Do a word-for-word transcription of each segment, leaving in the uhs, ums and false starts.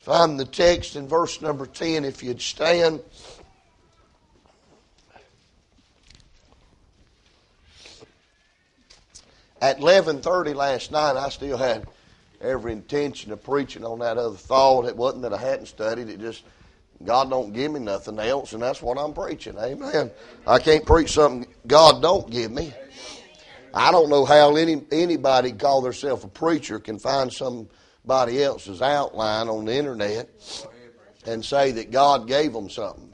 Find the text in verse number ten, if you'd stand. At eleven thirty last night, I still had every intention of preaching on that other thought. It wasn't that I hadn't studied. It just, God don't give me nothing else, and that's what I'm preaching. Amen. I can't preach something God don't give me. I don't know how any anybody call themselves a preacher can find somebody else's outline on the internet and say that God gave them something.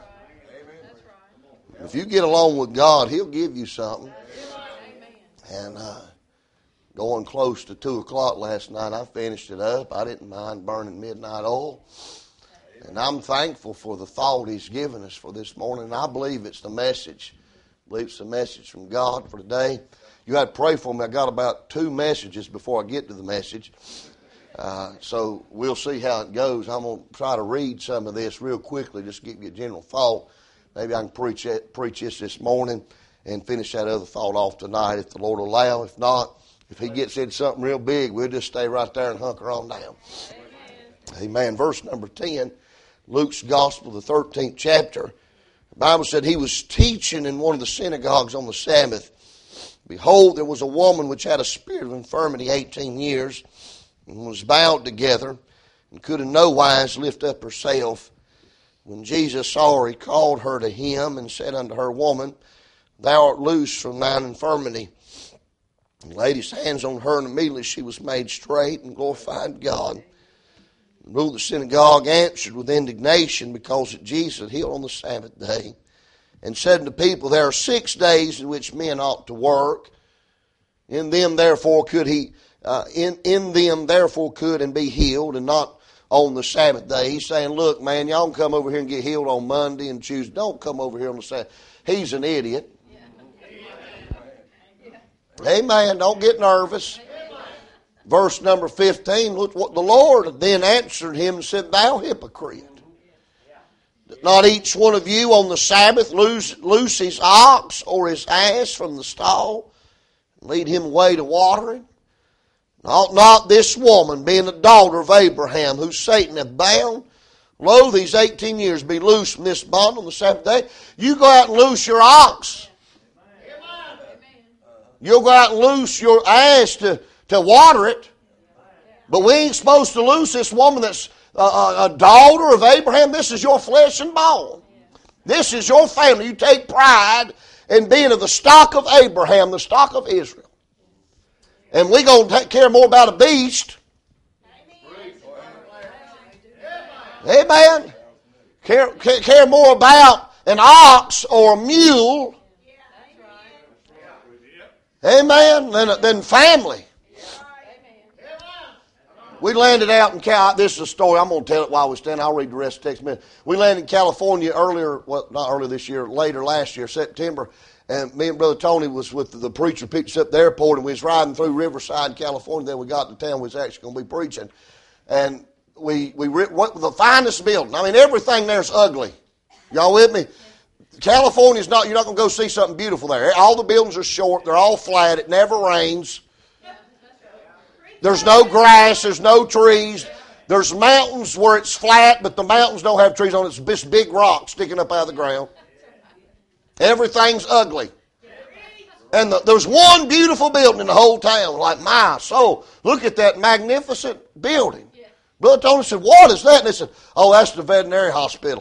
If you get along with God, He'll give you something. And uh, going close to two o'clock last night, I finished it up. I didn't mind burning midnight oil. And I'm thankful for the thought He's given us for this morning. And I believe it's the message. I believe it's the message from God for today. You had to pray for me. I got about two messages before I get to the message. Uh, so we'll see how it goes. I'm going to try to read some of this real quickly, just to give you a general thought. Maybe I can preach it, preach this this morning and finish that other thought off tonight if the Lord will allow. If not, if He gets into something real big, we'll just stay right there and hunker on down. Amen. Amen. Verse number ten, Luke's Gospel, the thirteenth chapter. The Bible said, He was teaching in one of the synagogues on the Sabbath. Behold, there was a woman which had a spirit of infirmity eighteen years, and was bowed together, and could in no wise lift up herself. When Jesus saw her, He called her to Him, and said unto her, Woman, thou art loosed from thine infirmity. And laid His hands on her, and immediately she was made straight, and glorified God. And the ruler of the synagogue answered with indignation, because that Jesus had healed on the Sabbath day, and said unto the people, There are six days in which men ought to work. In them therefore could he, uh, in, in them therefore could and be healed, and not on the Sabbath day. He's saying, look, man, y'all can come over here and get healed on Monday and Tuesday. Don't come over here on the Sabbath. He's an idiot. Amen. Don't get nervous. Verse number fifteen, look what the Lord then answered him and said, Thou hypocrite, did not each one of you on the Sabbath loose, loose his ox or his ass from the stall and lead him away to watering? Ought not this woman, being a daughter of Abraham, who Satan hath bound, lo, these eighteen years be loosed from this bond on the Sabbath day? You go out and loose your ox. You'll go out and loose your ass to, to water it. But we ain't supposed to loose this woman that's a, a, a daughter of Abraham. This is your flesh and bone. This is your family. You take pride in being of the stock of Abraham, the stock of Israel. And we're going to take care more about a beast. Amen. Care, care more about an ox or a mule. Amen. Than, than family. We landed out in Cal. This is a story. I'm going to tell it while we stand. I'll read the rest of the text in a minute. We landed in California earlier, well, not earlier this year, later last year, September. And me and Brother Tony was with the preacher, picked us up at the airport, and we was riding through Riverside, California. Then we got to town. We was actually going to be preaching. And we, we went with the finest building. I mean, everything there's ugly. Y'all with me? California's not, you're not going to go see something beautiful there. All the buildings are short. They're all flat. It never rains. There's no grass. There's no trees. There's mountains where it's flat, but the mountains don't have trees on it. It's this big rock sticking up out of the ground. Everything's ugly. And the, there's one beautiful building in the whole town. Like, my soul, look at that magnificent building. Brother Tony said, what is that? And they said, oh, that's the veterinary hospital.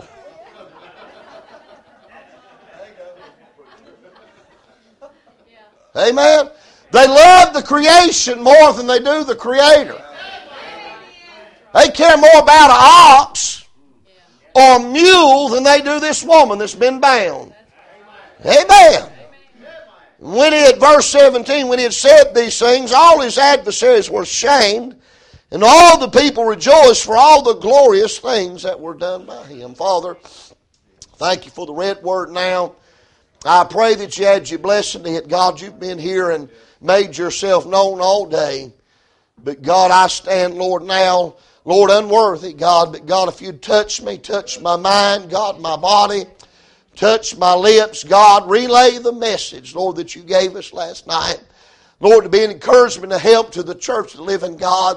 Amen. They love the creation more than they do the Creator. They care more about an ox or a mule than they do this woman that's been bound. Amen. When he had, verse seventeen, when he had said these things, all his adversaries were ashamed, and all the people rejoiced for all the glorious things that were done by him. Father, thank you for the read word now. I pray that you had your blessing in it. God, you've been here and made yourself known all day. But God, I stand, Lord, now, Lord, unworthy, God. But God, if you'd touch me, touch my mind, God, my body, touch my lips, God, relay the message, Lord, that you gave us last night. Lord, to be an encouragement and a help to the church of the living God.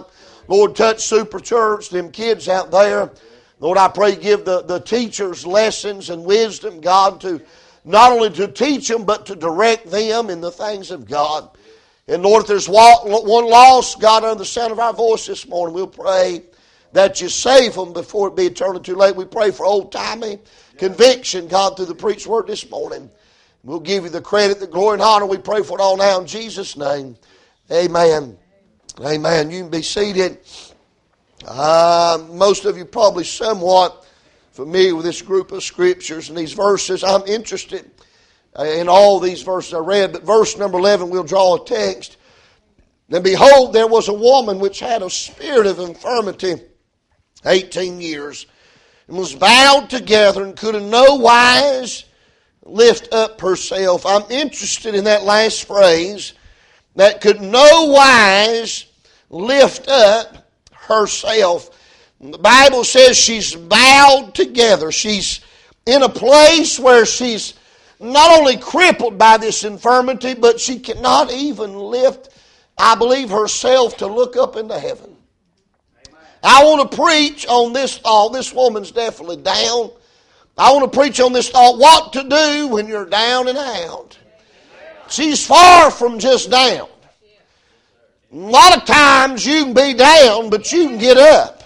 Lord, touch Super Church, them kids out there. Lord, I pray give the, the teachers lessons and wisdom, God, to not only to teach them, but to direct them in the things of God. And Lord, if there's one lost, God, under the sound of our voice this morning, we'll pray that you save them before it be eternally too late. We pray for old-timey conviction, God, through the preached word this morning. We'll give you the credit, the glory, and honor. We pray for it all now in Jesus' name. Amen. Amen. You can be seated. Uh, most of you probably somewhat familiar with this group of scriptures and these verses. I'm interested in all these verses I read, but verse number eleven, we'll draw a text. And behold, there was a woman which had a spirit of infirmity eighteen years, and was bowed together, and could in no wise lift up herself. I'm interested in that last phrase, that could no wise lift up herself. The Bible says she's bowed together. She's in a place where she's not only crippled by this infirmity, but she cannot even lift, I believe, herself to look up into heaven. Amen. I want to preach on this thought. This woman's definitely down. I want to preach on this thought, what to do when you're down and out. She's far from just down. A lot of times you can be down, but you can get up.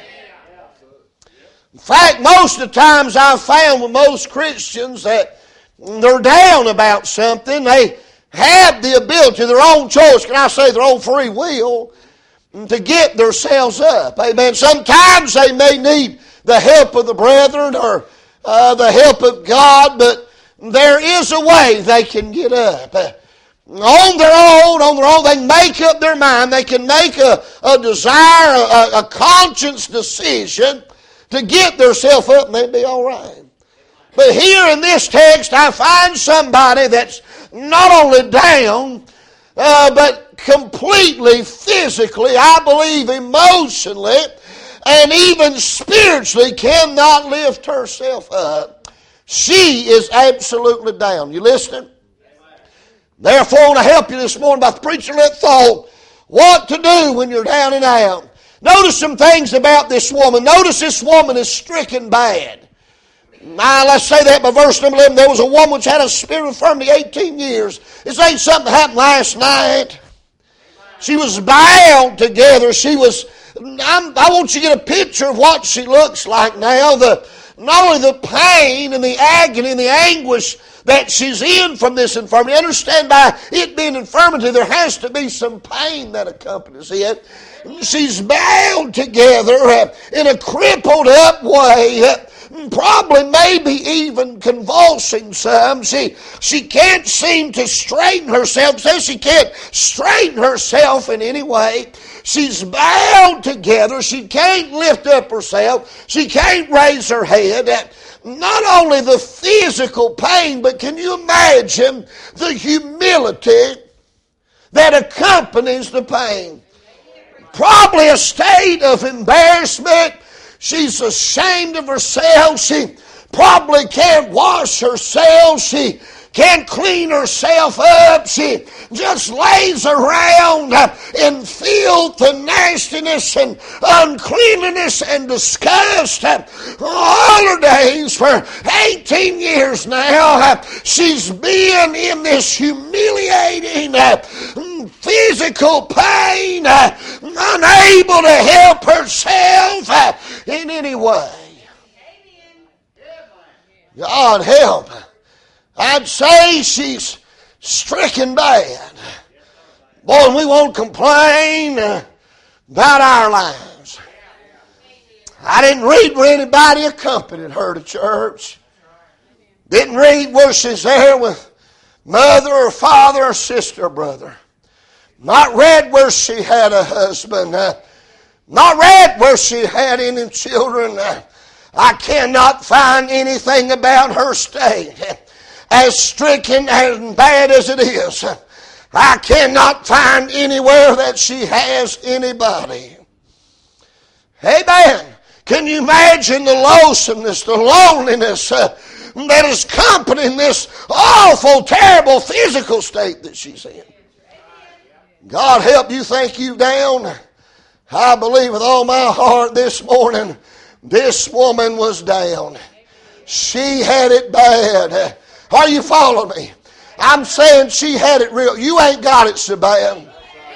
In fact, most of the times I've found with most Christians that they're down about something. They have the ability, their own choice, can I say their own free will, to get themselves up. Amen. Sometimes they may need the help of the brethren or uh, the help of God, but there is a way they can get up. Uh, on their own, on their own, they can make up their mind. They can make a, a desire, a, a conscious decision to get themselves up, and they'd be all right. But here in this text, I find somebody that's not only down, uh, but completely physically, I believe emotionally, and even spiritually cannot lift herself up. She is absolutely down. You listening? Therefore, I want to help you this morning by preaching that thought, what to do when you're down and out. Notice some things about this woman. Notice this woman is stricken bad. Now, let's say that by verse number eleven. There was a woman which had a spirit of infirmity eighteen years. This ain't something that happened last night. She was bound together. She was, I'm, I want you to get a picture of what she looks like now. The, not only the pain and the agony and the anguish that she's in from this infirmity. Understand, by it being infirmity, there has to be some pain that accompanies it. She's bound together in a crippled up way, probably maybe even convulsing some. She, she can't seem to straighten herself. Says she can't straighten herself in any way. She's bound together. She can't lift up herself. She can't raise her head. Not only the physical pain, but can you imagine the humility that accompanies the pain? Probably a state of embarrassment. She's ashamed of herself. She probably can't wash herself. She can't clean herself up. She just lays around in filth and nastiness and uncleanliness and disgust. All her days, for eighteen years now, she's been in this humiliating physical pain, unable to help herself in any way. God help. I'd say she's stricken bad. Boy, we won't complain about our lives. I didn't read where anybody accompanied her to church. Didn't read where she's there with mother or father or sister or brother. Not read where she had a husband. Not read where she had any children. I cannot find anything about her state. As stricken and bad as it is, I cannot find anywhere that she has anybody. Amen. Can you imagine the lonesomeness, the loneliness uh, that is accompanying this awful, terrible physical state that she's in? God help you think you down. I believe with all my heart this morning, this woman was down. She had it bad. Are you following me? I'm saying she had it real. You ain't got it so bad.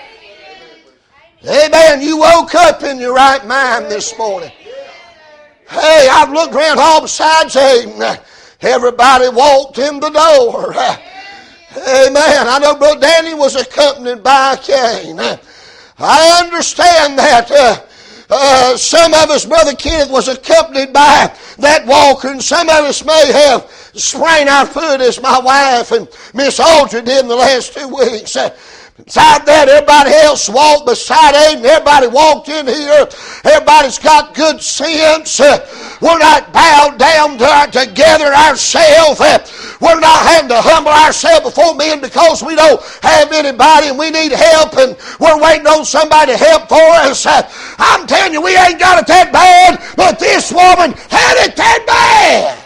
Amen. You woke up in your right mind this morning. Hey, I've looked around all besides. Hey, everybody walked in the door. Amen. I know Brother Danny was accompanied by a cane. I understand that. Uh, uh, some of us, Brother Kenneth, was accompanied by that walker, and some of us may have sprained our foot as my wife and Miss Aldridge did in the last two weeks. Uh, Beside that, everybody else walked beside Aiden. Everybody walked in here. Everybody's got good sense. Uh, we're not bowed down to our, together ourselves. Uh, we're not having to humble ourselves before men because we don't have anybody and we need help and we're waiting on somebody to help for us. Uh, I'm telling you, we ain't got it that bad, but this woman had it that bad.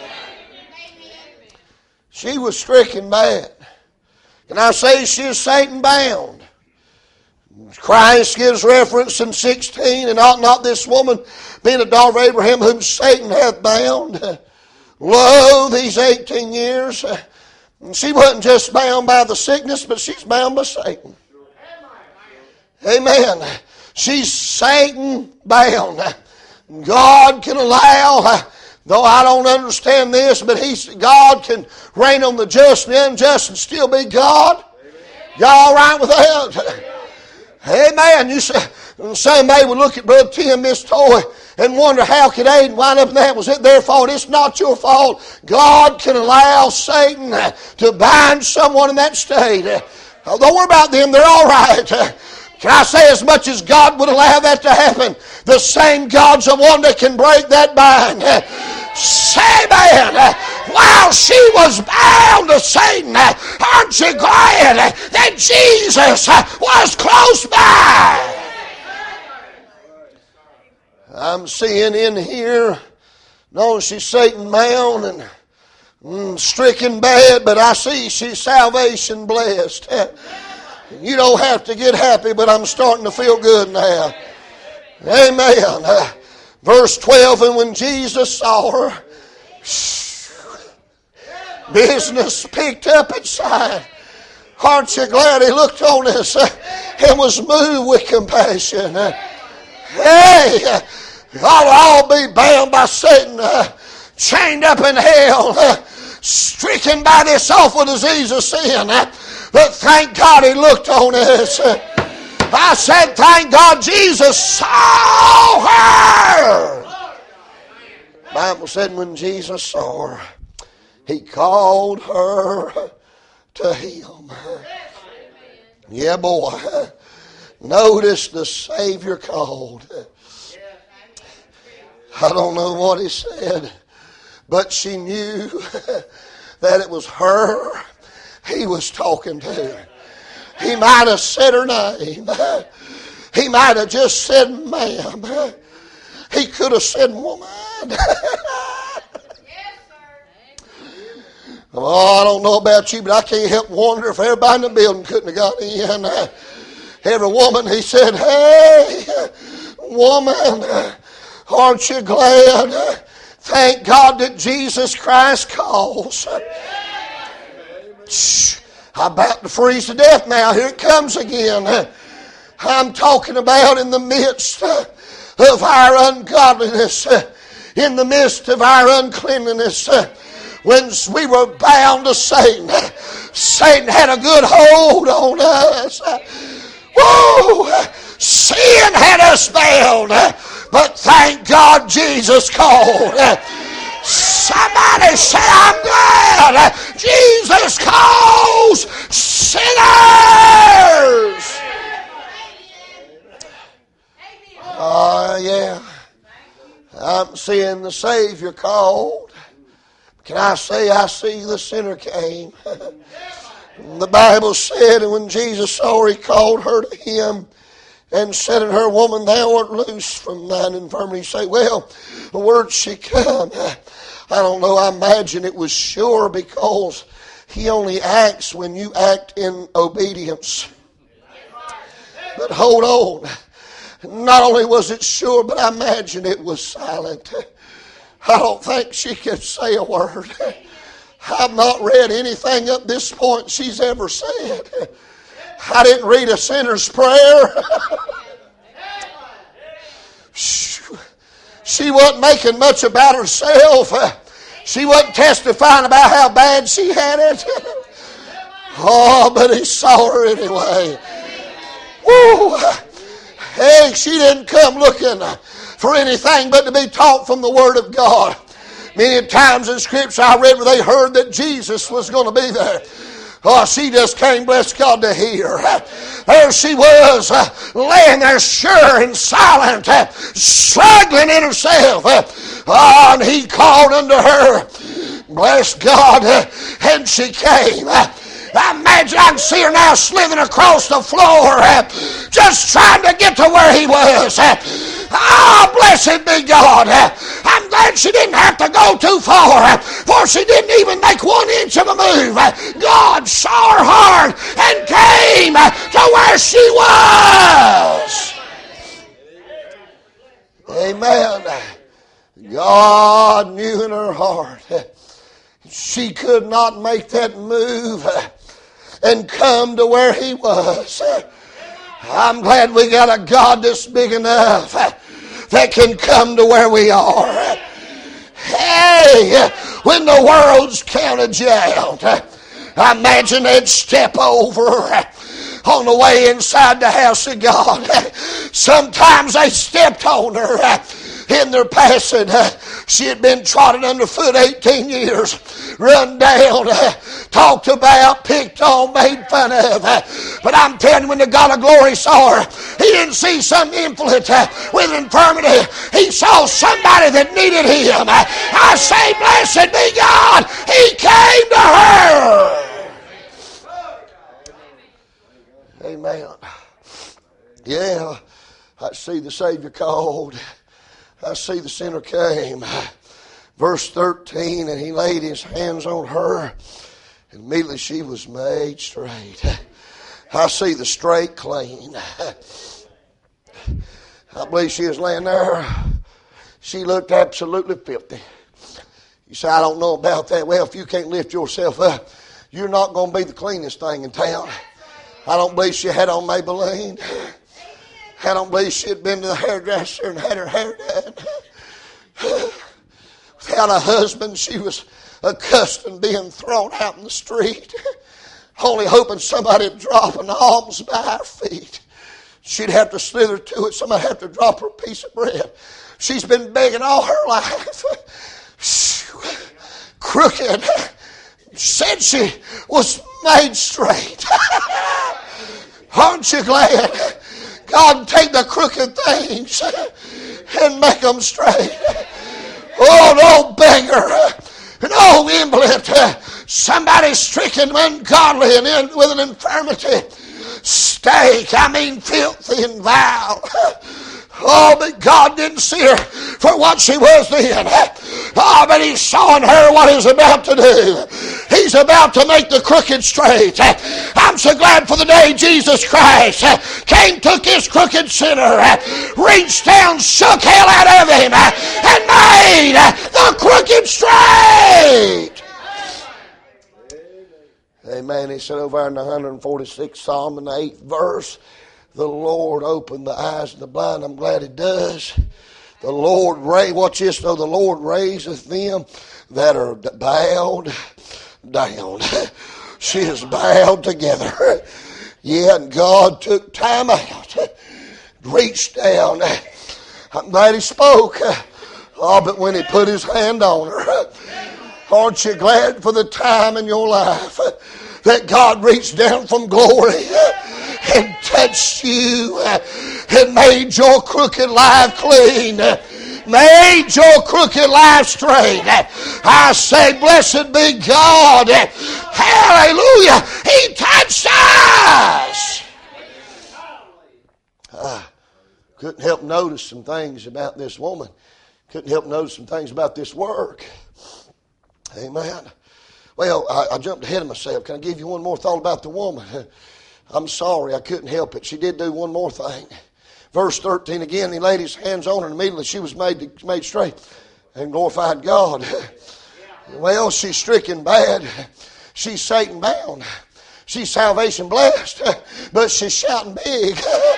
She was stricken bad. And I say she is Satan bound. Christ gives reference in sixteen, and ought not this woman, being a daughter of Abraham, whom Satan hath bound. Lo, these eighteen years. She wasn't just bound by the sickness, but she's bound by Satan. Amen. She's Satan bound. God can allow, though I don't understand this, but He's, God can reign on the just and the unjust and still be God. Y'all all right with that? Amen. You say, somebody would look at Brother Tim, Miss Toy, and wonder how could Aiden wind up in that? Was it their fault? It's not your fault. God can allow Satan to bind someone in that state. Don't worry about them. They're all right. Can I say, as much as God would allow that to happen, the same God's the one that can break that bind. Say, man, while she was bound to Satan, aren't you glad that Jesus was close by? I'm seeing in here, no, she's Satan bound and mm, stricken bad, but I see she's salvation blessed. You don't have to get happy, but I'm starting to feel good now. Amen. Uh, verse twelve, and when Jesus saw her, business picked up its side. Aren't you glad He looked on us uh, and was moved with compassion? Uh, hey, uh, ought to all be bound by Satan, uh, chained up in hell, uh, stricken by this awful disease of sin. Uh, But thank God He looked on us. I said, thank God Jesus saw her. The Bible said when Jesus saw her, He called her to Him. Yeah, boy. Notice the Savior called. I don't know what He said, but she knew that it was her He was talking to. He might have said her name. He might have just said ma'am. He could have said woman. Oh, I don't know about you, but I can't help wonder if everybody in the building couldn't have got in. Every woman, He said, hey, woman, aren't you glad? Thank God that Jesus Christ calls. I'm about to freeze to death now. Here it comes again. I'm talking about in the midst of our ungodliness, in the midst of our uncleanliness, when we were bound to Satan. Satan had a good hold on us. Woo! Sin had us bound, but thank God Jesus called. Somebody say, I'm glad Jesus calls sinners. Oh, uh, yeah. I'm seeing the Savior called. Can I say I see the sinner came? The Bible said, and when Jesus saw her, He called her to Him and said unto her, woman, thou art loose from thine infirmity. Say, well, the word she come. I don't know, I imagine it was sure because He only acts when you act in obedience. But hold on. Not only was it sure, but I imagine it was silent. I don't think she could say a word. I've not read anything up this point she's ever said. I didn't read a sinner's prayer. She wasn't making much about herself. She wasn't testifying about how bad she had it. Oh, but he saw her anyway. Woo! Hey, she didn't come looking for anything but to be taught from the Word of God. Many times in Scripture I read where they heard that Jesus was going to be there. Oh, she just came, bless God, to hear. There she was, uh, laying there sure and silent, uh, struggling in herself. Uh, oh, and he called unto her. Bless God. Uh, and she came. Uh, I imagine I can see her now slithering across the floor, uh, just trying to get to where he was. Uh, oh, blessed be God. Uh, I'm glad she didn't have to go too far, uh, for she didn't even make one inch of a move. Uh, God saw her heart and came uh, to where she was. Amen. God knew in her heart uh, she could not make that move uh, and come to where he was. I'm glad we got a God that's big enough that can come to where we are. Hey, when the world's counted you out, I imagine they'd step over on the way inside the house of God. Sometimes they stepped on her in their passing. She had been trodden underfoot eighteen years, run down, talked about, picked on, made fun of. But I'm telling you, when the God of glory saw her, he didn't see some invalid with infirmity. He saw somebody that needed him. I say, blessed be God, he came to her. Amen. Yeah, I see the Savior called. I see the sinner came. Verse thirteen, and he laid his hands on her, and immediately she was made straight. I see the straight clean. I believe she was laying there. She looked absolutely filthy. You say, I don't know about that. Well, if you can't lift yourself up, you're not going to be the cleanest thing in town. I don't believe she had on Maybelline. I don't believe she had been to the hairdresser and had her hair done. Without a husband, she was accustomed to being thrown out in the street, only hoping somebody would drop an alms by her feet. She'd have to slither to it. Somebody had to drop her a piece of bread. She's been begging all her life. Crooked. Said she was made straight. Aren't you glad? God take the crooked things and make them straight. Oh, an old beggar, an old invalid, somebody stricken ungodly and in, with an infirmity, stank, I mean filthy and vile. Oh, but God didn't see her for what she was then. Oh, but He's showing her what He's about to do. He's about to make the crooked straight. I'm so glad for the day Jesus Christ came, took His crooked sinner, reached down, shook hell out of him, and made the crooked straight. Amen. He said over in the one hundred forty-sixth Psalm in the eighth verse, the Lord opened the eyes of the blind. I'm glad He does. The Lord, watch this though, the Lord raiseth them that are bowed down. She is bowed together. Yeah, and God took time out, reached down. I'm glad He spoke. Oh, but when He put His hand on her, aren't you glad for the time in your life that God reached down from glory and touched you and made your crooked life clean, made your crooked life straight? I say, blessed be God. Hallelujah. He touched us. I couldn't help notice some things about this woman. Couldn't help notice some things about this work. Amen. Well, I, I jumped ahead of myself. Can I give you one more thought about the woman? I'm sorry, I couldn't help it. She did do one more thing. Verse thirteen again, he laid his hands on her, and immediately she was made, made straight and glorified God. Well, she's stricken bad. She's Satan bound. She's salvation blessed. But she's shouting big.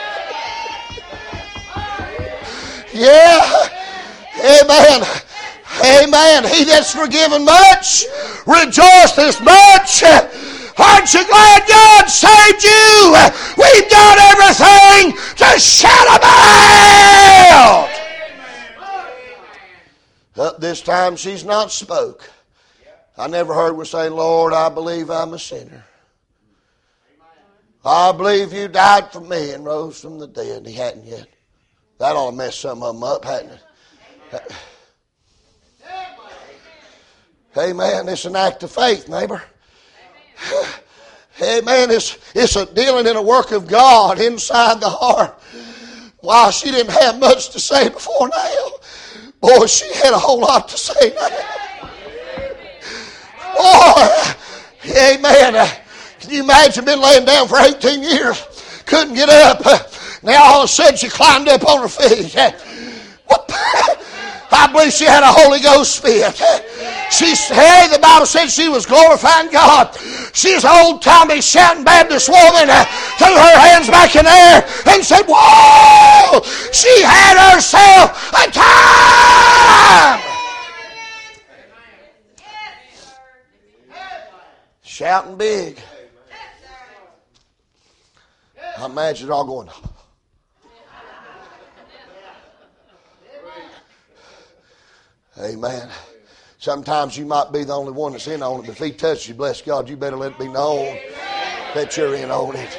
Yeah. Amen. Amen. He that's forgiven much rejoiceth much. Aren't you glad God saved you? We've got everything to shout about. Up this time she's not spoke. I never heard her say, Lord, I believe I'm a sinner. I believe you died for me and rose from the dead. He hadn't yet. That ought to mess some of them up, hadn't it? Amen. It's an act of faith, neighbor. Amen. It's, it's a dealing in a work of God inside the heart. Wow, she didn't have much to say before now. Boy, she had a whole lot to say now. Boy, amen. Can you imagine being laying down for eighteen years? Couldn't get up. Now all of a sudden she climbed up on her feet. What? I believe she had a Holy Ghost fit. She, hey, the Bible said she was glorifying God. She's an old-timey shouting Baptist woman. Uh, threw her hands back in the air and said, whoa! She had herself a time! Shouting big. I imagine it all going, amen. Sometimes you might be the only one that's in on it, but if he touches you, bless God, you better let it be known that you're in on it.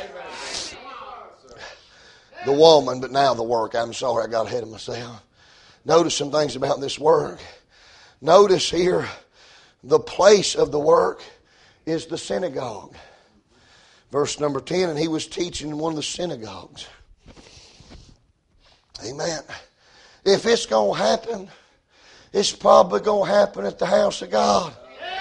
The woman, but now the work. I'm sorry, I got ahead of myself. Notice some things about this work. Notice here, the place of the work is the synagogue. Verse number ten, and he was teaching in one of the synagogues. Amen. If it's going to happen, it's probably going to happen at the house of God.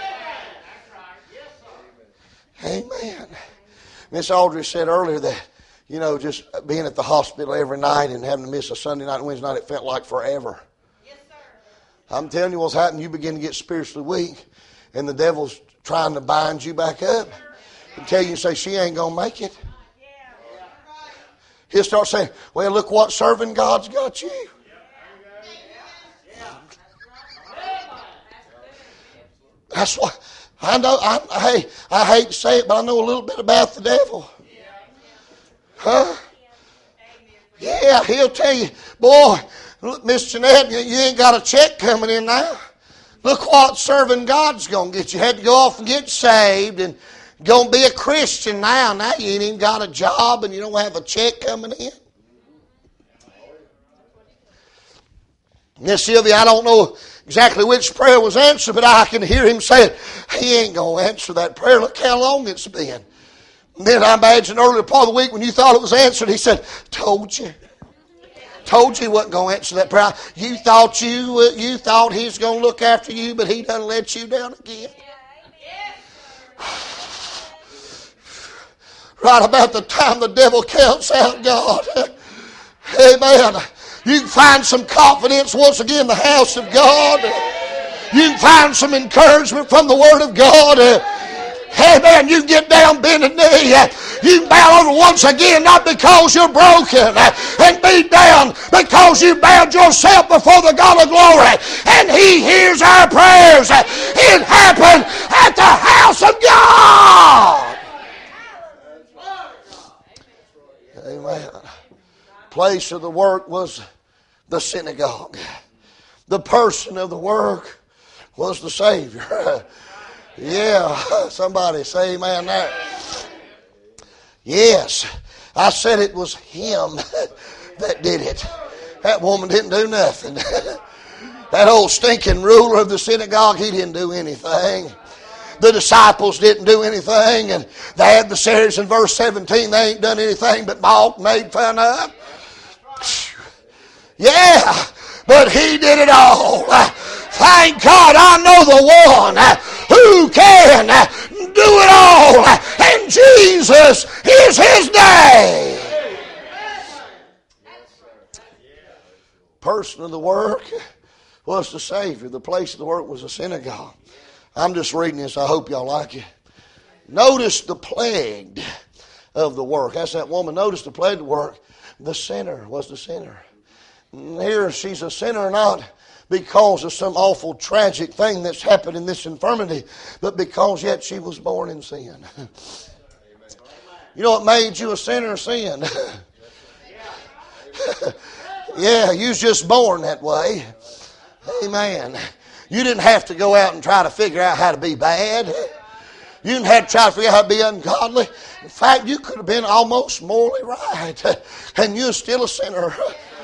Amen. Miss Audrey said earlier that, you know, just being at the hospital every night and having to miss a Sunday night and Wednesday night, it felt like forever. Yes, sir. I'm telling you what's happening. You begin to get spiritually weak, and the devil's trying to bind you back up and tell you and say, she ain't going to make it. He'll start saying, well, look what serving God's got you. That's what I know. I, hey, I hate to say it, but I know a little bit about the devil. Huh? Yeah, he'll tell you, boy, Miss Jeanette, you, you ain't got a check coming in now. Look what serving God's going to get you. You had to go off and get saved and going to be a Christian now. Now you ain't even got a job and you don't have a check coming in. Miss Sylvia, I don't know exactly which prayer was answered, but I can hear him saying, he ain't going to answer that prayer. Look how long it's been. And then I imagine earlier part of the week when you thought it was answered, he said, told you. Told you he wasn't going to answer that prayer. You thought you uh, you thought he's going to look after you, but he done let you down again. Right about the time the devil counts out God. Amen. You can find some confidence once again in the house of God. You can find some encouragement from the Word of God. Amen. You can get down, bend a knee. You can bow over once again, not because you're broken and beat down, because you bowed yourself before the God of glory. And He hears our prayers. It happened at the house of God. Amen. Place of the work was the synagogue. The person of the work was the Savior. Yeah, somebody say amen there. Yes, I said it was Him that did it. That woman didn't do nothing. That old stinking ruler of the synagogue, he didn't do anything. The disciples didn't do anything, and the adversaries in verse seventeen, they ain't done anything but mocked, made fun of. Yeah, but He did it all. Thank God I know the one who can do it all, and Jesus is His name. person of the work was the Savior. The place of the work was a synagogue. I'm just reading this. I hope y'all like it. Notice the plague of the work. That's that woman. Notice the plague of the work. The sinner was the sinner. And here she's a sinner not because of some awful tragic thing that's happened in this infirmity, but because yet she was born in sin. You know what made you a sinner? Sin. Yeah, you was just born that way. Amen. You didn't have to go out and try to figure out how to be bad. You didn't have to try to figure out how to be ungodly. In fact, you could have been almost morally right. And you're still a sinner.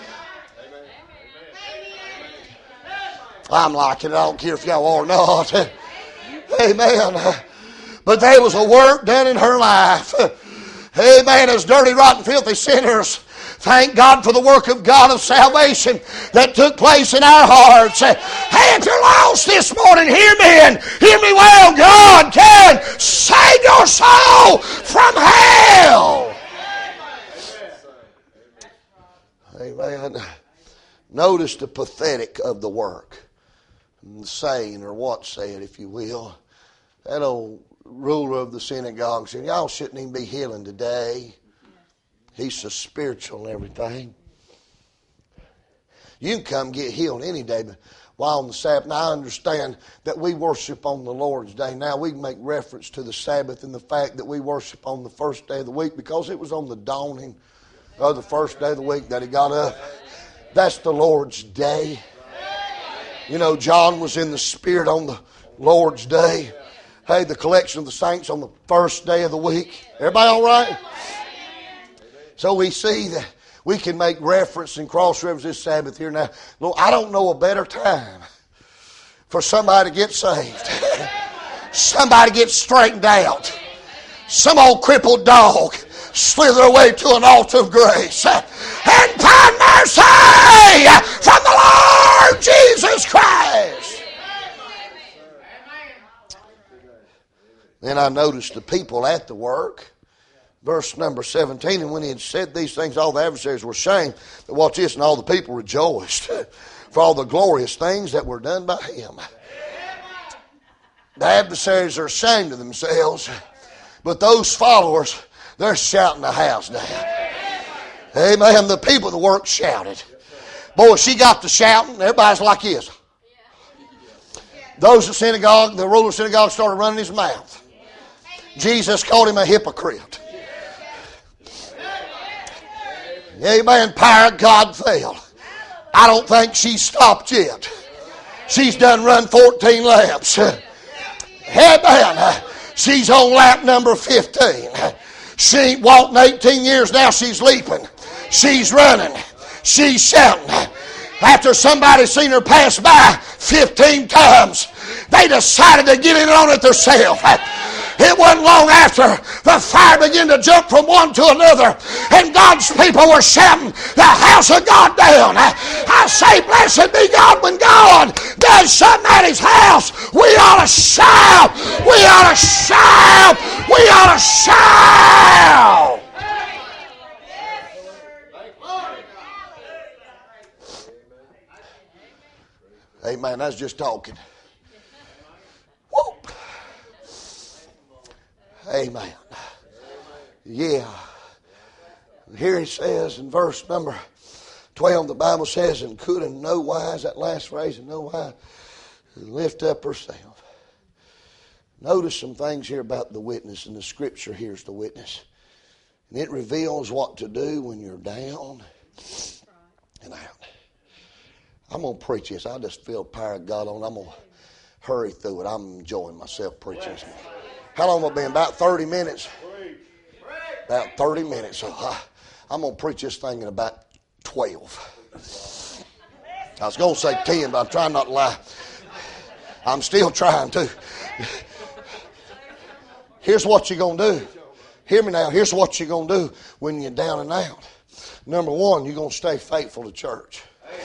I'm liking it. I don't care if y'all are or not. Amen. But there was a work done in her life. Amen. As dirty, rotten, filthy sinners, thank God for the work of God of salvation that took place in our hearts. Hey, if you're lost this morning, hear me and hear me well. God can save your soul from hell. Amen. Notice the pathetic of the work. The saying, or what said, if you will. That old ruler of the synagogue said, y'all shouldn't even be healing today. He's so spiritual and everything. You can come get healed any day, but while on the Sabbath. Now I understand that we worship on the Lord's day. Now we can make reference to the Sabbath and the fact that we worship on the first day of the week because it was on the dawning of the first day of the week that he got up. That's the Lord's day. You know, John was in the Spirit on the Lord's day. Hey, the collection of the saints on the first day of the week. Everybody all right? So we see that we can make reference and cross-reference this Sabbath here now. Lord, I don't know a better time for somebody to get saved. Somebody get straightened out. Some old crippled dog slither away to an altar of grace and find mercy from the Lord Jesus Christ. Then I noticed the people at the work. Verse number seventeen, and when he had said these things, all the adversaries were ashamed. But watch this, and all the people rejoiced for all the glorious things that were done by him. The adversaries are ashamed of themselves, but those followers, they're shouting the house down. Amen. The people of the work shouted. Boy, she got to shouting, everybody's like this. Those at synagogue, the ruler of the synagogue started running his mouth. Jesus called him a hypocrite. Amen. Power of God fell. I don't think she's stopped yet. She's done run fourteen laps. Amen. She's on lap number fifteen. She ain't walked eighteen years now. She's leaping. She's running. She's shouting. After somebody seen her pass by fifteen times, they decided to get in on it themselves. It wasn't long after the fire began to jump from one to another, and God's people were shouting the house of God down. I say, blessed be God. When God does something at his house, we ought to shout. We ought to shout. We ought to shout. Amen. That's just talking. Whoop. Amen. Yeah. Here it says in verse number twelve, the Bible says, and could in no wise, that last phrase, in no wise, lift up herself. Notice some things here about the witness, and the scripture here's the witness. And it reveals what to do when you're down and out. I'm going to preach this. I just feel the power of God on. I'm going to hurry through it. I'm enjoying myself preaching this morning. How long have I been? About thirty minutes? About thirty minutes. So I, I'm going to preach this thing in about twelve. I was going to say ten, but I'm trying not to lie. I'm still trying to. Here's what you're going to do. Hear me now. Here's what you're going to do when you're down and out. Number one, you're going to stay faithful to church.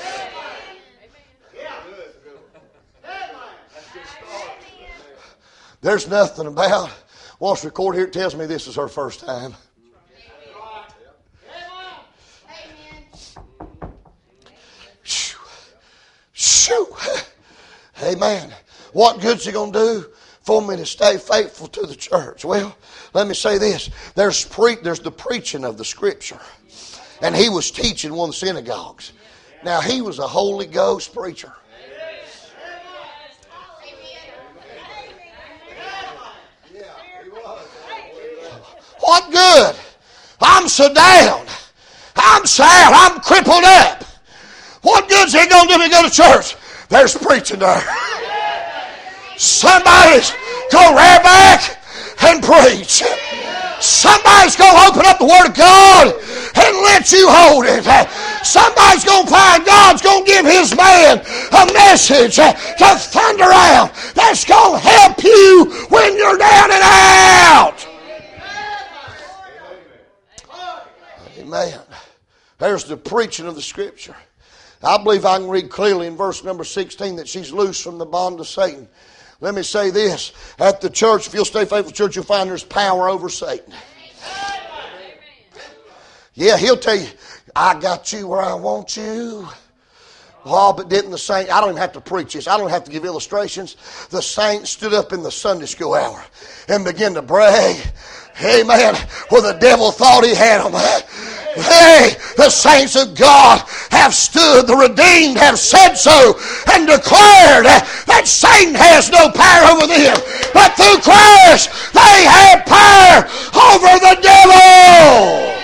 There's nothing about, what's recorded here, it tells me this is her first time. Amen. What good's it going to do for me to stay faithful to the church? Well, let me say this. There's pre- there's the preaching of the Scripture. And he was teaching one of the synagogues. Now, he was a Holy Ghost preacher. What good? I'm so down. I'm sad. I'm crippled up. What good's it going to do me to go to church? There's preaching there. Somebody's going to rear back and preach. Somebody's going to open up the Word of God and let you hold it. Somebody's going to find God's going to give His man a message to thunder out that's going to help you when you're down and out. Amen. There's the preaching of the Scripture. I believe I can read clearly in verse number sixteen that she's loose from the bond of Satan. Let me say this. At the church, if you'll stay faithful to the church, you'll find there's power over Satan. Yeah, he'll tell you, I got you where I want you. Oh, but didn't the saint, I don't even have to preach this. I don't have to give illustrations. The saint stood up in the Sunday school hour and began to brag. Amen. Where the devil thought he had them. Hey, the saints of God have stood, the redeemed have said so, and declared that Satan has no power over them. But through Christ, they have power over the devil.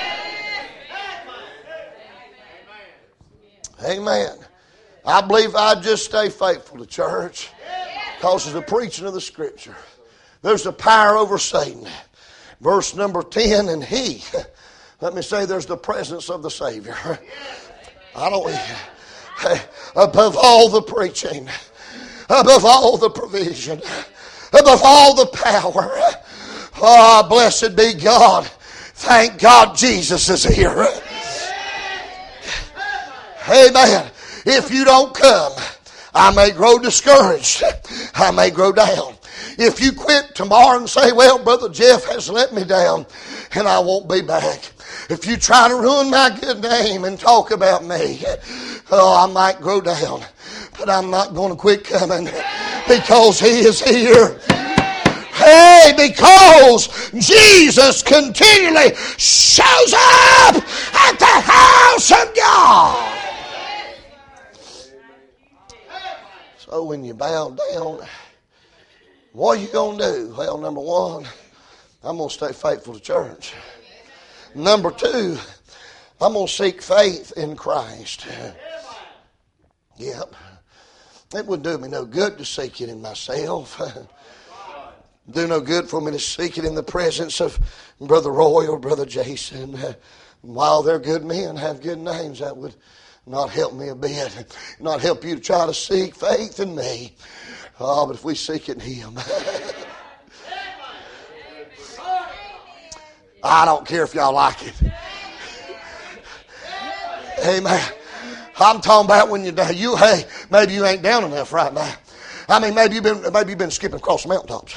Amen. I believe I just stay faithful to church because of the preaching of the Scripture. There's the power over Satan. Verse number ten, and he, let me say there's the presence of the Savior. I don't, above all the preaching, above all the provision, above all the power, oh, blessed be God. Thank God Jesus is here. Amen. If you don't come, I may grow discouraged. I may grow down. If you quit tomorrow and say, well, Brother Jeff has let me down and I won't be back. If you try to ruin my good name and talk about me, oh, I might grow down. But I'm not going to quit coming because He is here. Hey, because Jesus continually shows up at the house of God. So when you bow down, what are you going to do? Well, number one, I'm going to stay faithful to church. Number two, I'm going to seek faith in Christ. Yep. It wouldn't do me no good to seek it in myself. Do no good for me to seek it in the presence of Brother Roy or Brother Jason. While they're good men, have good names, that would not help me a bit. Not help you to try to seek faith in me. Oh, but if we seek it in Him. I don't care if y'all like it. Amen. I'm talking about when you you hey, maybe you ain't down enough right now. I mean, maybe you've been maybe you've been skipping across the mountaintops.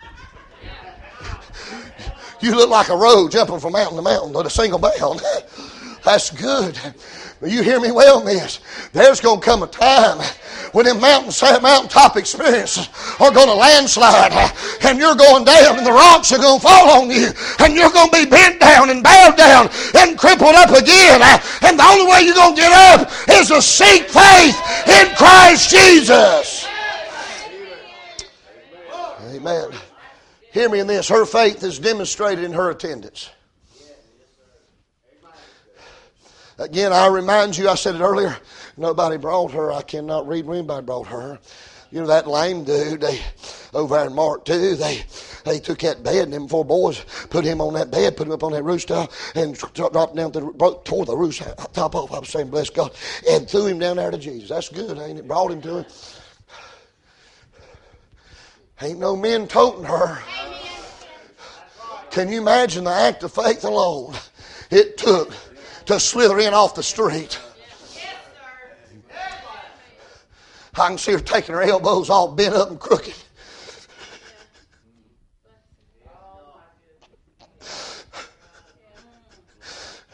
You look like a road jumping from mountain to mountain with a single bound. That's good. But you hear me well, miss. There's going to come a time when them mountain, mountaintop experiences are going to landslide and you're going down and the rocks are going to fall on you and you're going to be bent down and bowed down and crippled up again. And the only way you're going to get up is to seek faith in Christ Jesus. Amen. Hear me in this. Her faith is demonstrated in her attendance. Again, I remind you, I said it earlier, nobody brought her. I cannot read when anybody brought her. You know, that lame dude, they over there in Mark two, they they took that bed and them four boys put him on that bed, put him up on that rooftop and dropped down, the, tore the rooftop off, I was saying, bless God, and threw him down there to Jesus. That's good, ain't it? Brought him to him. Ain't no men toting her. Can you imagine the act of faith alone it took to slither in off the street? I can see her taking her elbows all bent up and crooked.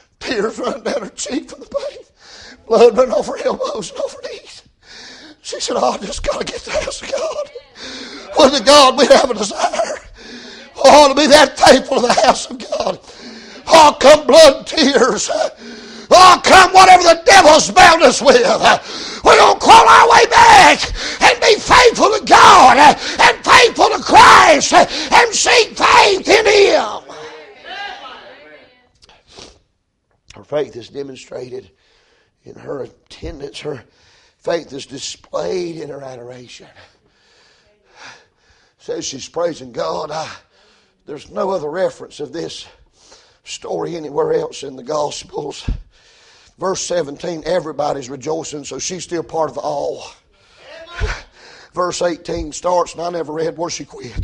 Tears running down her cheek from the pain. Blood running off her elbows and off her knees. She said, said, oh, I just got to get to the house of God. Well, to God, we'd have a desire. Oh, to be that thankful to the house of God. Oh, come blood and tears. Oh, come whatever the devil's bound us with. We're going to crawl our way back and be faithful to God and faithful to Christ and seek faith in Him. Her faith is demonstrated in her attendance. Her faith is displayed in her adoration. Says she's praising God. I, there's no other reference of this story anywhere else in the Gospels. Verse seventeen, everybody's rejoicing, so she's still part of the all. Verse eighteen starts, and I never read where she quit.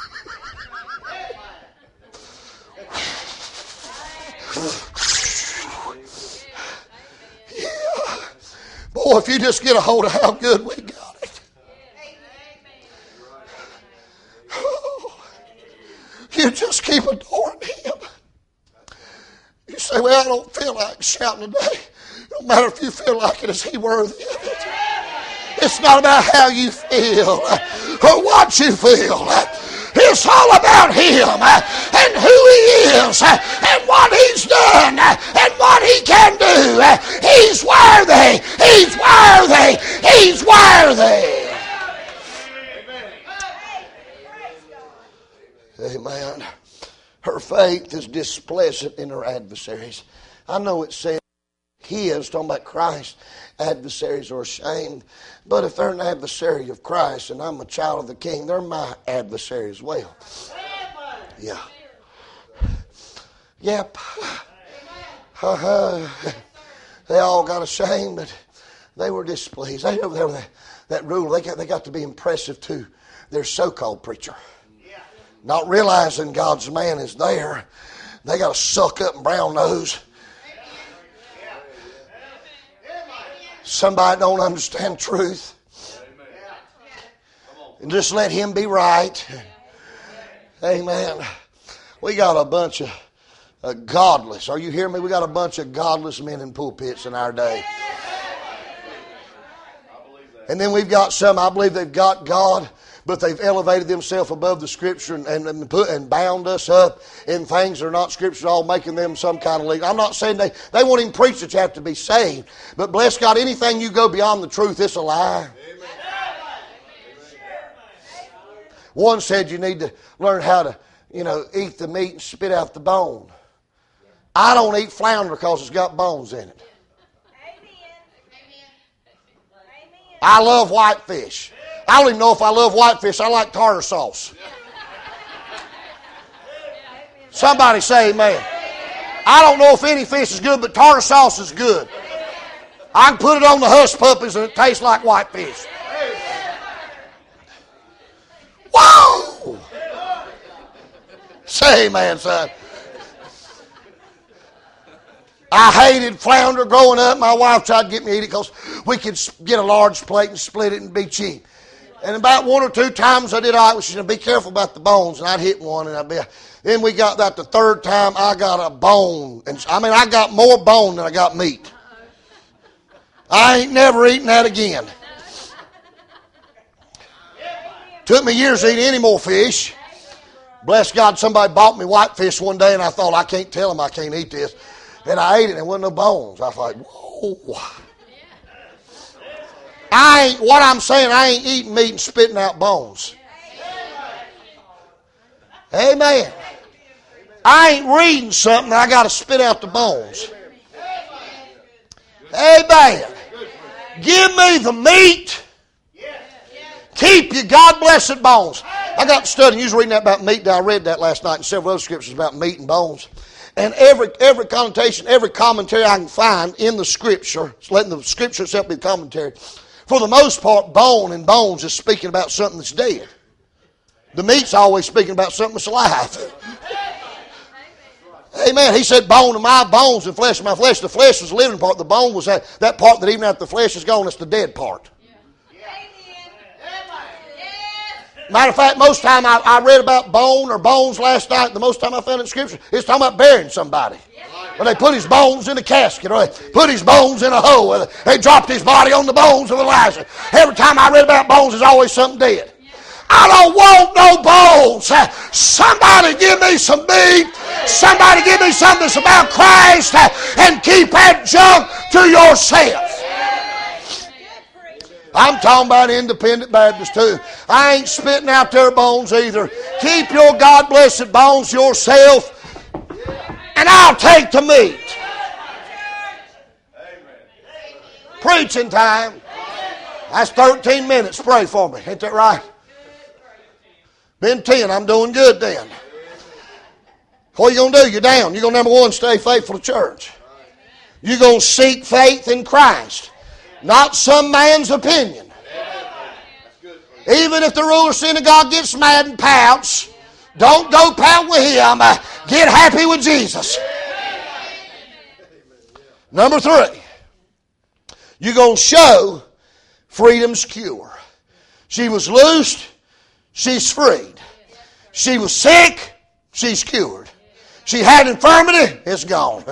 Yeah. Boy, if you just get a hold of how good we got it. Oh, you just keep adoring Him. You say, well, I don't feel like shouting today. No matter if you feel like it, is He worthy of it? It's not about how you feel or what you feel. It's all about Him and who He is and what He's done and what He can do. He's worthy. He's worthy. He's worthy. Amen. Her faith is displeasant in her adversaries. I know it says He is, talking about Christ, adversaries are ashamed. But if they're an adversary of Christ and I'm a child of the King, they're my adversary as well. Yeah. Yep. Uh-huh. They all got ashamed, but they were displeased. They over there, that, that ruler, they got, they got to be impressive to their so-called preacher. Not realizing God's man is there. They got to suck up and brown nose. Somebody don't understand truth. And just let Him be right. Amen. We got a bunch of uh, godless. Are you hearing me? We got a bunch of godless men in pulpits in our day. And then we've got some, I believe they've got God, but they've elevated themselves above the Scripture and, and, and put and bound us up in things that are not Scripture, all making them some kind of league. I'm not saying they, they won't even preach that you have to be saved, but bless God, anything you go beyond the truth, it's a lie. Amen. One said you need to learn how to, you know, eat the meat and spit out the bone. I don't eat flounder because it's got bones in it. I love whitefish. I don't even know if I love whitefish. I like tartar sauce. Somebody say amen. I don't know if any fish is good, but tartar sauce is good. I can put it on the hush puppies and it tastes like whitefish. Whoa! Say amen, son. I hated flounder growing up. My wife tried to get me to eat it because we could get a large plate and split it and be cheap. And about one or two times I did all right. She said, be careful about the bones. And I'd hit one. And I'd be. Then we got that the third time I got a bone. And I mean, I got more bone than I got meat. I ain't never eating that again. Took me years to eat any more fish. Bless God, somebody bought me whitefish one day and I thought, I can't tell them I can't eat this. And I ate it and there wasn't no bones. I thought, whoa. I ain't, what I'm saying, I ain't eating meat and spitting out bones. Amen. I ain't reading something, I got to spit out the bones. Amen. Give me the meat. Keep your God-blessed bones. I got to study. You was reading that about meat. I read that last night in several other scriptures about meat and bones. And every every connotation, every commentary I can find in the Scripture, letting the Scripture itself be the commentary, for the most part, bone and bones is speaking about something that's dead. The meat's always speaking about something that's alive. Amen. He said, bone of my bones and flesh of my flesh. The flesh was the living part. The bone was that, that part that even after the flesh is gone, it's the dead part. Matter of fact, most time I, I read about bone or bones last night, the most time I found it in Scripture, it's talking about burying somebody. When they put his bones in a casket, or they put his bones in a hole, or they dropped his body on the bones of Elijah. Every time I read about bones, there's always something dead. I don't want no bones. Somebody give me some meat. Somebody give me something that's about Christ, and keep that junk to yourself. I'm talking about independent Baptists too. I ain't spitting out their bones either. Keep your God-blessed bones yourself, and I'll take the meat. Preaching time. That's thirteen minutes. Pray for me. Ain't that right? Been ten. I'm doing good then. What are you going to do? You're down. You're going to, number one, stay faithful to church. You're going to seek faith in Christ, not some man's opinion. Even if the ruler synagogue gets mad and pouts, don't go pout with him. Uh, get happy with Jesus. Number three, you're going to show freedom's cure. She was loosed, she's freed. She was sick, she's cured. She had infirmity, it's gone.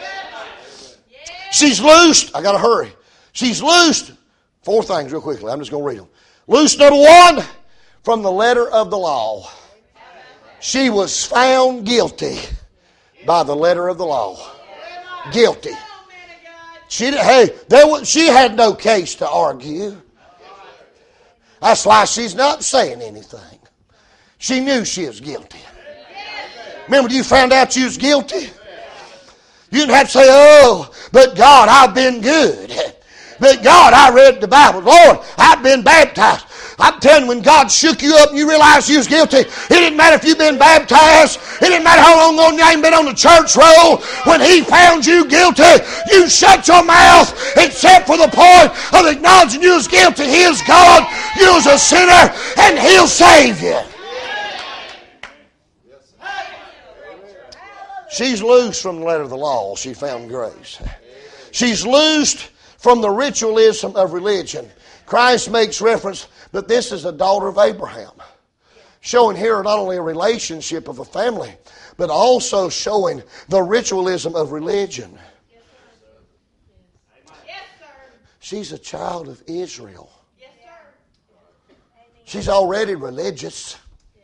She's loosed, I got to hurry. She's loosed, four things real quickly, I'm just going to read them. Loose, number one, from the letter of the law. She was found guilty by the letter of the law. Guilty. She, hey, there was, she had no case to argue. That's why she's not saying anything. She knew she was guilty. Remember, you found out you was guilty? You didn't have to say, oh, but God, I've been good. But God, I read the Bible. Lord, I've been baptized. I'm telling you, when God shook you up and you realized you was guilty, it didn't matter if you've been baptized. It didn't matter how long you ain't been on the church roll. When He found you guilty, you shut your mouth except for the point of acknowledging you was guilty. He is God, you was a sinner, and He'll save you. She's loose from the letter of the law. She found grace. She's loosed from the ritualism of religion. Christ makes reference that this is a daughter of Abraham. Showing here not only a relationship of a family, but also showing the ritualism of religion. She's a child of Israel. She's already religious.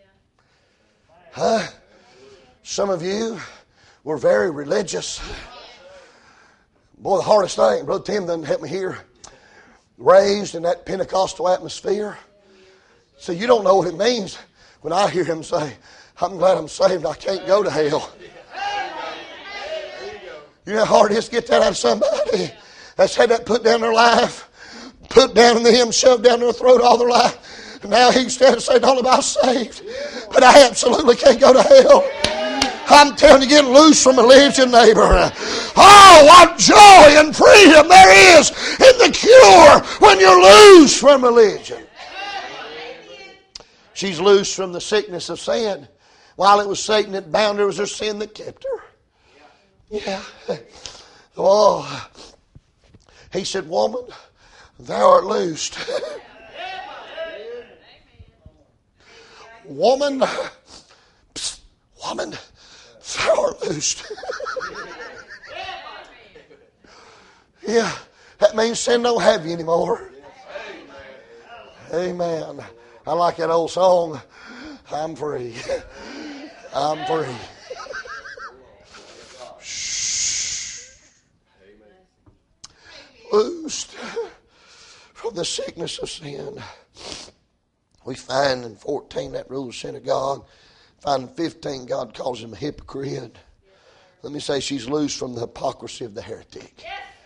Huh? Some of you were very religious. Boy, the hardest thing, Brother Tim doesn't help me here. Raised in that Pentecostal atmosphere. So you don't know what it means when I hear him say, I'm glad I'm saved, I can't go to hell. You know how hard it is to get that out of somebody that's had that put down their life, put down in them, shoved down their throat all their life. And now he stands and says, don't I'm saved, but I absolutely can't go to hell. I'm telling you, get loose from religion, neighbor. Oh, what joy and freedom there is in the cure when you're loose from religion. She's loose from the sickness of sin. While it was Satan that bound her, it was her sin that kept her. Yeah. Oh. He said, woman, thou art loosed. Woman, psst, woman, thou art loosed. Yeah, that means sin don't have you anymore. Amen. I like that old song, I'm free. I'm free. Shh. Loosed from the sickness of sin. We find in fourteen that ruler synagogue. Find in fifteen God calls him a hypocrite. Let me say she's loose from the hypocrisy of the heretic.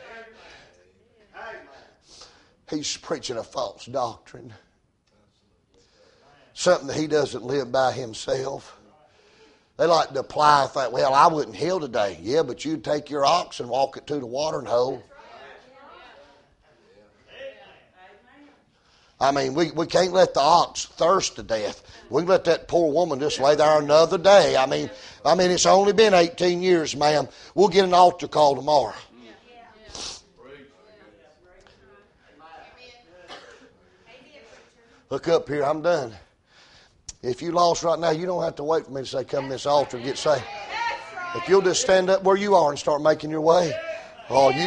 He's preaching a false doctrine. Something that he doesn't live by himself. They like to apply, think, well, I wouldn't heal today. Yeah, but you'd take your ox and walk it to the watering hole. I mean, we, we can't let the ox thirst to death. We can let that poor woman just lay there another day. I mean, I mean, it's only been eighteen years, ma'am. We'll get an altar call tomorrow. Look up here, I'm done. If you lost right now, you don't have to wait for me to say, come to this altar and get saved. If you'll just stand up where you are and start making your way. Oh, you.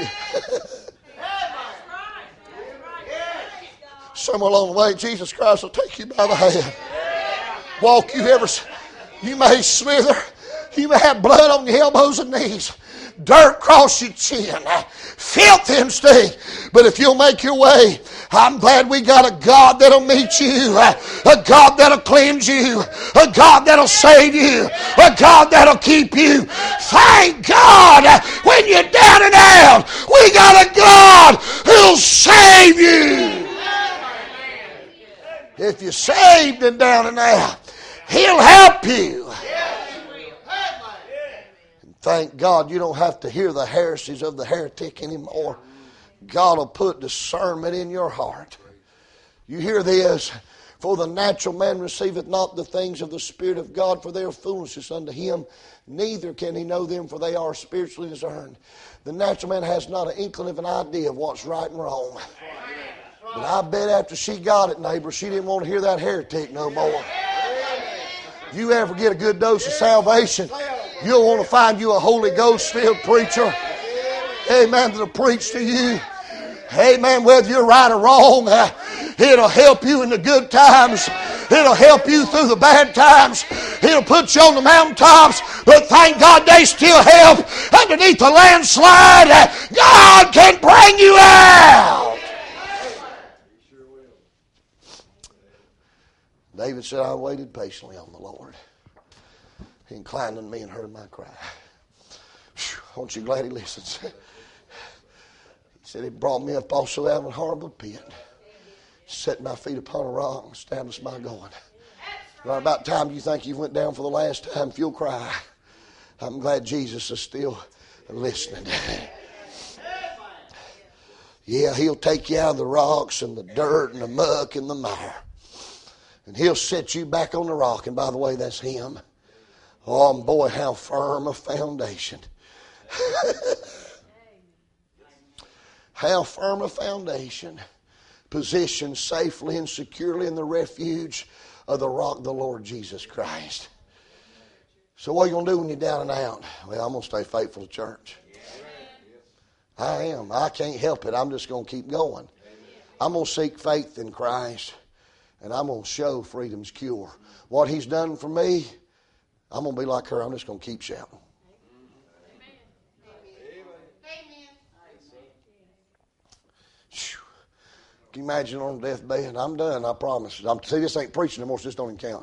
Somewhere along the way, Jesus Christ will take you by the hand. Walk you ever. You may slither. You may have blood on your elbows and knees. Dirt cross your chin. Filth and stink. But if you'll make your way, I'm glad we got a God that'll meet you. A God that'll cleanse you. A God that'll save you. A God that'll keep you. Thank God when you're down and out, we got a God who'll save you. If you're saved and down and out, He'll help you. Thank God you don't have to hear the heresies of the heretic anymore. God will put discernment in your heart. You hear this? For the natural man receiveth not the things of the Spirit of God, for they are foolishness unto him. Neither can he know them, for they are spiritually discerned. The natural man has not an inkling of an idea of what's right and wrong. But I bet after she got it, neighbor, she didn't want to hear that heretic no more. You ever get a good dose of salvation, you'll want to find you a Holy Ghost-filled preacher. Amen. That'll preach to you. Amen. Whether you're right or wrong, it'll help you in the good times. It'll help you through the bad times. It'll put you on the mountaintops. But thank God they still help underneath the landslide. God can bring you out. David said, I waited patiently on the Lord. He inclined unto me and heard my cry. Whew, aren't you glad He listens? He said, He brought me up also out of a horrible pit. Set my feet upon a rock and established my going. Right about time you think you went down for the last time, if you'll cry. I'm glad Jesus is still listening. Yeah, He'll take you out of the rocks and the dirt and the muck and the mire. And He'll set you back on the rock. And by the way, that's Him. Oh, boy, how firm a foundation. How firm a foundation. Positioned safely and securely in the refuge of the rock, the Lord Jesus Christ. So what are you going to do when you're down and out? Well, I'm going to stay faithful to church. I am. I can't help it. I'm just going to keep going. I'm going to seek faith in Christ. And I'm going to show freedom's cure. What He's done for me, I'm going to be like her. I'm just going to keep shouting. Can you imagine on a deathbed? I'm done, I promise. I'm, see, this ain't preaching anymore, so this don't even count.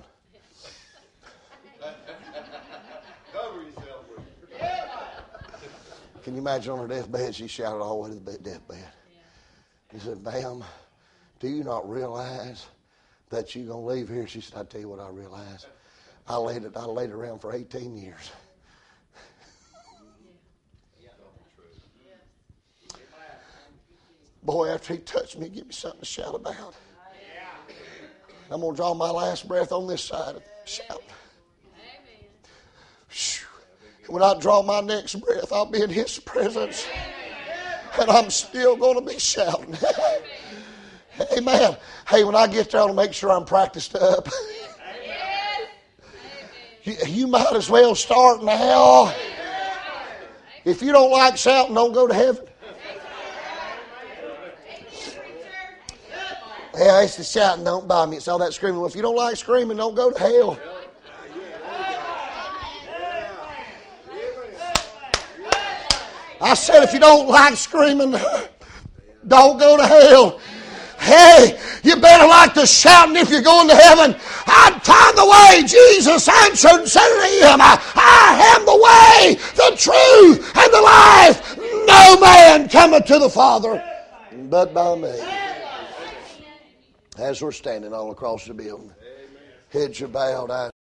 Can you imagine on her deathbed, she shouted all the way to the deathbed. He said, ma'am, do you not realize that you're going to leave here? She said, I tell you what I realize. I laid it, I laid around for eighteen years. Boy, after He touched me, give me something to shout about. I'm going to draw my last breath on this side and shout. When I draw my next breath, I'll be in His presence. And I'm still going to be shouting. Amen. Hey, when I get there, I'll make sure I'm practiced up. You, you might as well start now. If you don't like shouting, don't go to heaven. Yeah, it's the shouting, don't bother me. It's all that screaming. Well, if you don't like screaming, don't go to hell. I said, if you don't like screaming, don't go to hell. Hey, you better like the shouting if you're going to heaven. I'm time the way. Jesus answered and said to him, I, I am the way, the truth, and the life. No man cometh to the Father but by me. As we're standing all across the building, heads are bowed, eyes